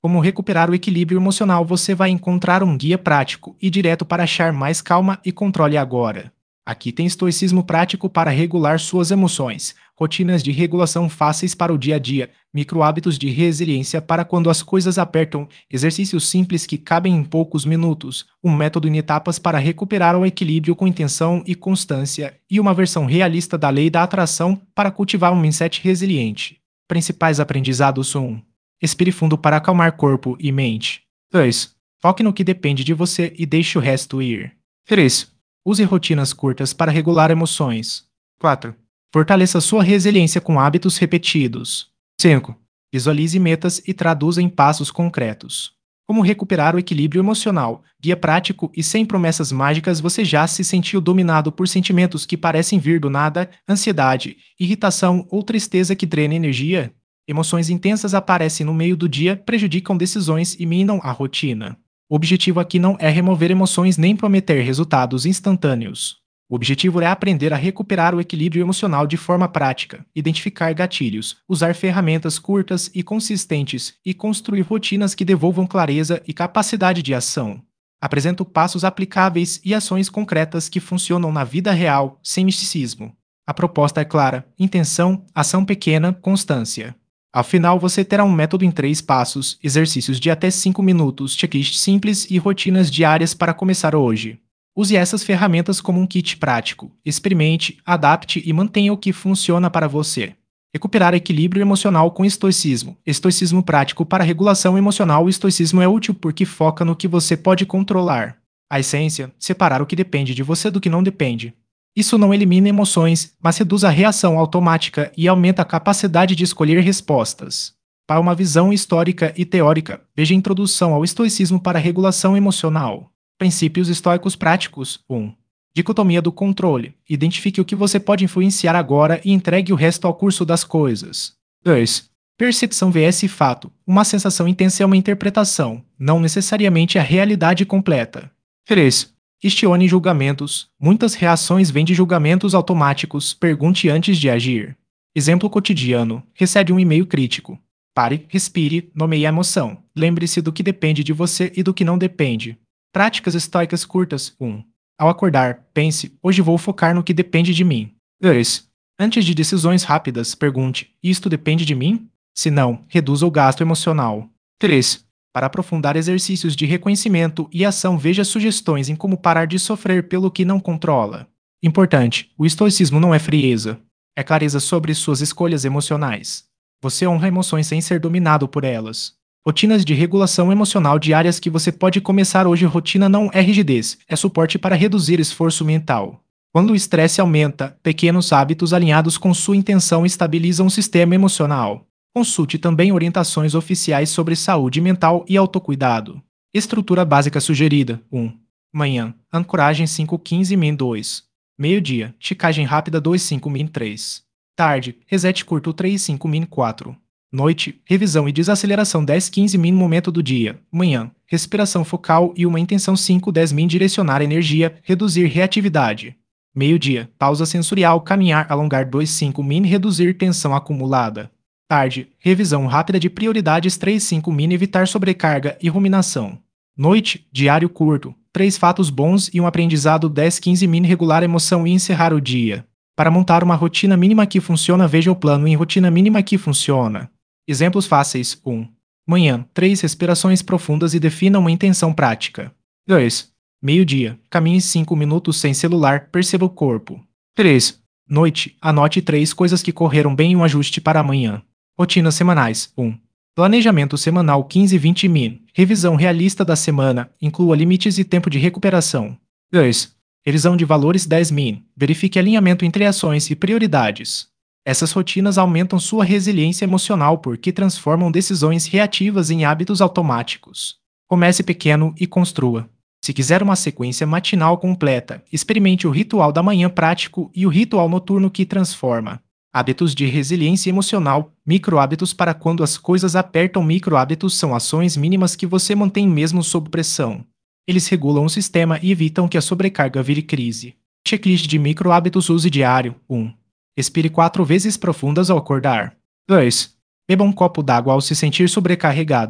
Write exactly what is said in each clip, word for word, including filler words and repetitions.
Como recuperar o equilíbrio emocional, você vai encontrar um guia prático e direto para achar mais calma e controle agora. Aqui tem estoicismo prático para regular suas emoções, rotinas de regulação fáceis para o dia a dia, microhábitos de resiliência para quando as coisas apertam, exercícios simples que cabem em poucos minutos, um método em etapas para recuperar o equilíbrio com intenção e constância, e uma versão realista da lei da atração para cultivar um mindset resiliente. Principais aprendizados são um. Respire fundo para acalmar corpo e mente. dois. Foque no que depende de você e deixe o resto ir. três. Use rotinas curtas para regular emoções. quatro. Fortaleça sua resiliência com hábitos repetidos. cinco. Visualize metas e traduza em passos concretos. Como recuperar o equilíbrio emocional? Guia prático e sem promessas mágicas. Você já se sentiu dominado por sentimentos que parecem vir do nada, ansiedade, irritação ou tristeza que drena energia? Emoções intensas aparecem no meio do dia, prejudicam decisões e minam a rotina. O objetivo aqui não é remover emoções nem prometer resultados instantâneos. O objetivo é aprender a recuperar o equilíbrio emocional de forma prática, identificar gatilhos, usar ferramentas curtas e consistentes e construir rotinas que devolvam clareza e capacidade de ação. Apresento passos aplicáveis e ações concretas que funcionam na vida real, sem misticismo. A proposta é clara: intenção, ação pequena, constância. Ao final, você terá um método em três passos, exercícios de até cinco minutos, checklist simples e rotinas diárias para começar hoje. Use essas ferramentas como um kit prático. Experimente, adapte e mantenha o que funciona para você. Recuperar equilíbrio emocional com estoicismo. Estoicismo prático para regulação emocional. O estoicismo é útil porque foca no que você pode controlar. A essência, separar o que depende de você do que não depende. Isso não elimina emoções, mas reduz a reação automática e aumenta a capacidade de escolher respostas. Para uma visão histórica e teórica, veja a Introdução ao Estoicismo para a Regulação Emocional. Princípios estoicos práticos. um. Dicotomia do controle. Identifique o que você pode influenciar agora e entregue o resto ao curso das coisas. dois. Percepção versus fato. Uma sensação intensa é uma interpretação, não necessariamente a realidade completa. três. Questione julgamentos. Muitas reações vêm de julgamentos automáticos. Pergunte antes de agir. Exemplo cotidiano. Recebe um e-mail crítico. Pare, respire, nomeie a emoção. Lembre-se do que depende de você e do que não depende. Práticas estoicas curtas. um. Ao acordar, pense: hoje vou focar no que depende de mim. dois. Antes de decisões rápidas, pergunte: isto depende de mim? Se não, reduza o gasto emocional. três. Para aprofundar exercícios de reconhecimento e ação, veja sugestões em como parar de sofrer pelo que não controla. Importante: o estoicismo não é frieza. É clareza sobre suas escolhas emocionais. Você honra emoções sem ser dominado por elas. Rotinas de regulação emocional diárias que você pode começar hoje. Rotina não é rigidez, é suporte para reduzir esforço mental. Quando o estresse aumenta, pequenos hábitos alinhados com sua intenção estabilizam o sistema emocional. Consulte também orientações oficiais sobre saúde mental e autocuidado. Estrutura básica sugerida. um. Manhã. Ancoragem cinco quinze min dois. Meio-dia. Checagem rápida dois cinco min três. Tarde. Reset curto três cinco min quatro. Noite. Revisão e desaceleração dez quinze min. Momento do dia. Manhã. Respiração focal e uma intenção cinco dez min. Direcionar energia, reduzir reatividade. Meio-dia. Pausa sensorial, caminhar, alongar dois cinco min. Reduzir tensão acumulada. Tarde. Revisão rápida de prioridades três cinco min. Evitar sobrecarga e ruminação. Noite. Diário curto. três fatos bons e um aprendizado dez quinze min. Regular emoção e encerrar o dia. Para montar uma rotina mínima que funciona, veja o plano em rotina mínima que funciona. Exemplos fáceis. um. Manhã. três respirações profundas e defina uma intenção prática. dois. Meio-dia. Caminhe cinco minutos sem celular, perceba o corpo. três. Noite. Anote três coisas que correram bem e um ajuste para amanhã. Rotinas semanais. um. Planejamento semanal quinze vinte min. Revisão realista da semana. Inclua limites e tempo de recuperação. dois. Revisão de valores dez min. Verifique alinhamento entre ações e prioridades. Essas rotinas aumentam sua resiliência emocional porque transformam decisões reativas em hábitos automáticos. Comece pequeno e construa. Se quiser uma sequência matinal completa, experimente o ritual da manhã prático e o ritual noturno que transforma. Hábitos de resiliência emocional. Micro-hábitos para quando as coisas apertam. Micro-hábitos são ações mínimas que você mantém mesmo sob pressão. Eles regulam o sistema e evitam que a sobrecarga vire crise. Checklist de micro-hábitos. Use diário. um. Respire quatro vezes profundas ao acordar. dois. Beba um copo d'água ao se sentir sobrecarregado.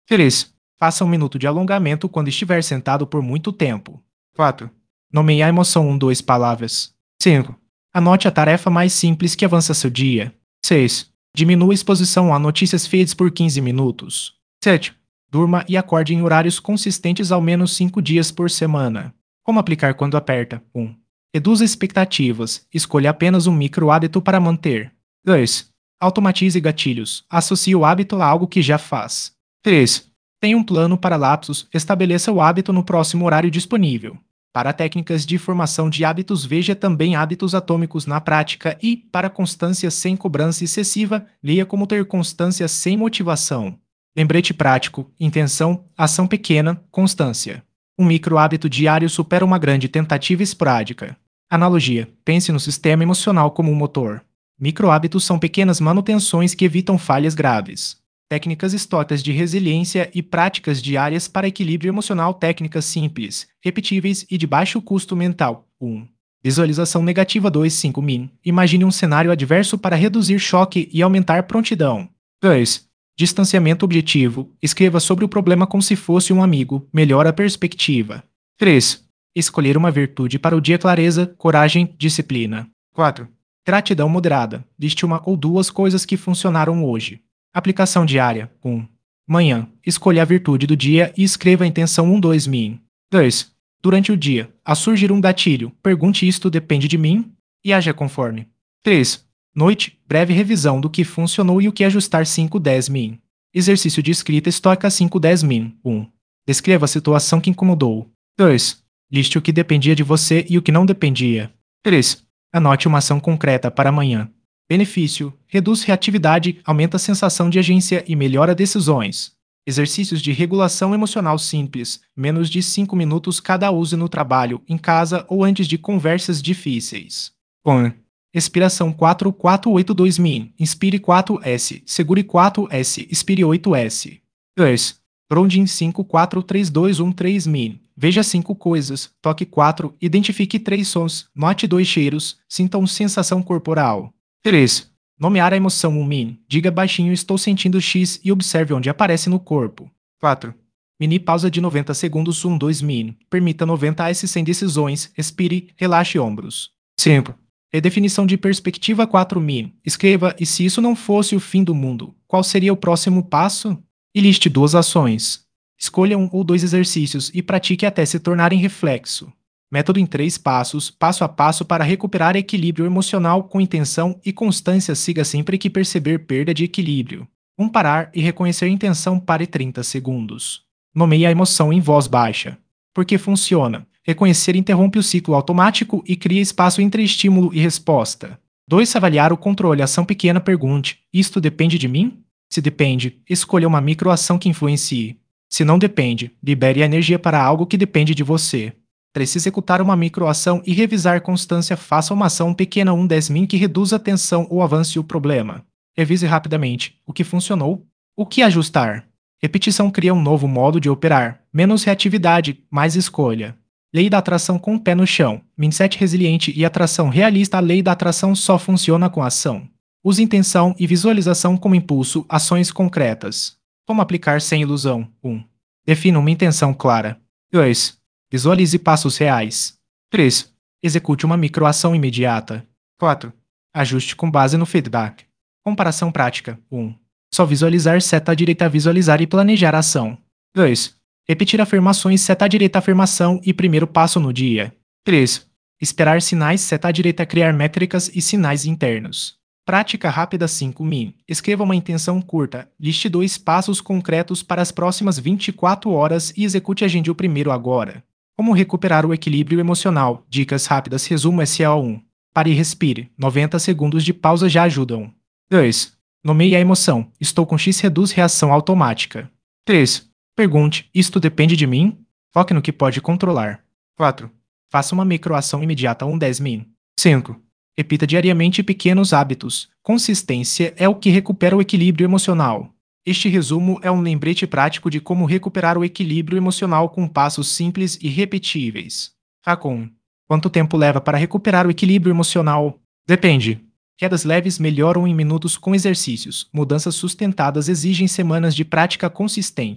três. Faça um minuto de alongamento quando estiver sentado por muito tempo. quatro. Nomeie a emoção em duas palavras. cinco. Anote a tarefa mais simples que avança seu dia. seis. Diminua a exposição a notícias feeds por quinze minutos. sete. Durma e acorde em horários consistentes ao menos cinco dias por semana. Como aplicar quando aperta? um. Reduza expectativas. Escolha apenas um micro hábito para manter. dois. Automatize gatilhos. Associe o hábito a algo que já faz. três. Tenha um plano para lapsos. Estabeleça o hábito no próximo horário disponível. Para técnicas de formação de hábitos, veja também Hábitos Atômicos na Prática e, para constância sem cobrança excessiva, leia Como Ter Constância Sem Motivação. Lembrete prático, intenção, ação pequena, constância. Um micro hábito diário supera uma grande tentativa esporádica. Analogia: pense no sistema emocional como um motor. Micro hábitos são pequenas manutenções que evitam falhas graves. Técnicas estoicas de resiliência e práticas diárias para equilíbrio emocional. Técnicas simples, repetíveis e de baixo custo mental. um. Visualização negativa. dois. cinco min. Imagine um cenário adverso para reduzir choque e aumentar prontidão. dois. Distanciamento objetivo. Escreva sobre o problema como se fosse um amigo. Melhora a perspectiva. três. Escolher uma virtude para o dia. Clareza, coragem, disciplina. quatro. Gratidão moderada. Liste uma ou duas coisas que funcionaram hoje. Aplicação diária. um. Manhã. Escolha a virtude do dia e escreva a intenção um. dois min. dois. Durante o dia, a surgir um gatilho, pergunte: isto depende de mim? E haja conforme. três. Noite, breve revisão do que funcionou e o que ajustar. cinco. dez min. Exercício de escrita estoica. cinco. dez min. um. Descreva a situação que incomodou. dois. Liste o que dependia de você e o que não dependia. três. Anote uma ação concreta para amanhã. Benefício: reduz reatividade, aumenta a sensação de agência e melhora decisões. Exercícios de regulação emocional simples, menos de cinco minutos cada. Use no trabalho, em casa ou antes de conversas difíceis. um. Expiração quatro quatro oito dois min. Inspire quatro S, segure quatro S, expire oito S. dois. Grounding cinco quatro três dois um três min. Veja cinco coisas, toque quatro, identifique três sons, note dois cheiros, sinta uma sensação corporal. três. Nomear a emoção um min. Diga baixinho: estou sentindo X e observe onde aparece no corpo. quatro. Mini pausa de noventa segundos um. dois min. Permita noventa S sem decisões, respire, relaxe ombros. cinco. Redefinição de perspectiva quatro min. Escreva: e se isso não fosse o fim do mundo, qual seria o próximo passo? E liste duas ações. Escolha um ou dois exercícios e pratique até se tornarem reflexo. Método em três passos, passo a passo para recuperar equilíbrio emocional com intenção e constância. Siga sempre que perceber perda de equilíbrio. um. Parar e reconhecer a intenção. Pare trinta segundos. Nomeie a emoção em voz baixa. Porque funciona. Reconhecer interrompe o ciclo automático e cria espaço entre estímulo e resposta. dois. Avaliar o controle. Ação pequena. Pergunte: isto depende de mim? Se depende, escolha uma microação que influencie. Se não depende, libere a energia para algo que depende de você. três. Executar uma microação e revisar constância. Faça uma ação pequena um. dez min que reduza a tensão ou avance o problema. Revise rapidamente o que funcionou, o que ajustar. Repetição cria um novo modo de operar. Menos reatividade, mais escolha. Lei da atração com o pé no chão. Mindset resiliente e atração realista. A lei da atração só funciona com ação. Use intenção e visualização como impulso. Ações concretas. Como aplicar sem ilusão? um. Defina uma intenção clara. dois. Visualize passos reais. três. Execute uma microação imediata. quatro. Ajuste com base no feedback. Comparação prática. um. Só visualizar. Seta direita. Visualizar e planejar a ação. dois. Repetir afirmações. Seta direita. Afirmação e primeiro passo no dia. três. Esperar sinais. Seta direita. Criar métricas e sinais internos. Prática rápida cinco min. Escreva uma intenção curta. Liste dois passos concretos para as próximas vinte e quatro horas e execute. Agende o primeiro agora. Como recuperar o equilíbrio emocional? Dicas rápidas. Resumo S E O um. Pare e respire. noventa segundos de pausa já ajudam. dois. Nomeie a emoção. Estou com X. Reduz reação automática. três. Pergunte: isto depende de mim? Foque no que pode controlar. quatro. Faça uma microação imediata um. dez min. cinco. Repita diariamente pequenos hábitos. Consistência é o que recupera o equilíbrio emocional. Este resumo é um lembrete prático de como recuperar o equilíbrio emocional com passos simples e repetíveis. Facon. Quanto tempo leva para recuperar o equilíbrio emocional? Depende. Quedas leves melhoram em minutos com exercícios. Mudanças sustentadas exigem semanas de prática consistente.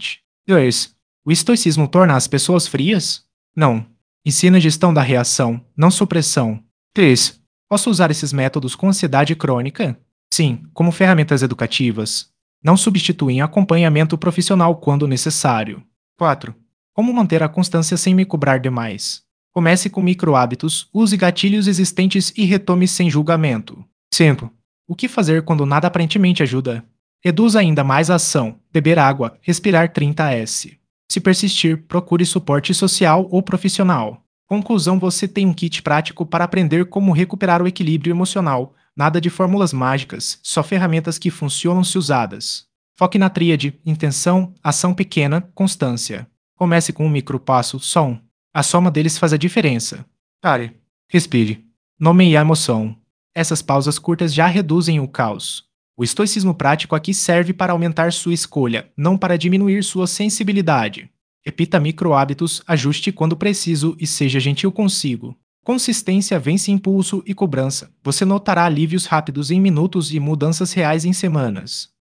dois. O estoicismo torna as pessoas frias? Não. Ensina gestão da reação, não supressão. três. Posso usar esses métodos com ansiedade crônica? Sim, como ferramentas educativas. Não substituem acompanhamento profissional quando necessário. quatro. Como manter a constância sem me cobrar demais? Comece com micro hábitos, use gatilhos existentes e retome sem julgamento. cinco. O que fazer quando nada aparentemente ajuda? Reduza ainda mais a ação, beber água, respirar trinta S. Se persistir, procure suporte social ou profissional. Conclusão: você tem um kit prático para aprender como recuperar o equilíbrio emocional. Nada de fórmulas mágicas, só ferramentas que funcionam se usadas. Foque na tríade: intenção, ação pequena, constância. Comece com um micro passo, só um. A soma deles faz a diferença. Pare. Respire. Nomeie a emoção. Essas pausas curtas já reduzem o caos. O estoicismo prático aqui serve para aumentar sua escolha, não para diminuir sua sensibilidade. Repita micro-hábitos, ajuste quando preciso e seja gentil consigo. Consistência vence impulso e cobrança. Você notará alívios rápidos em minutos e mudanças reais em semanas.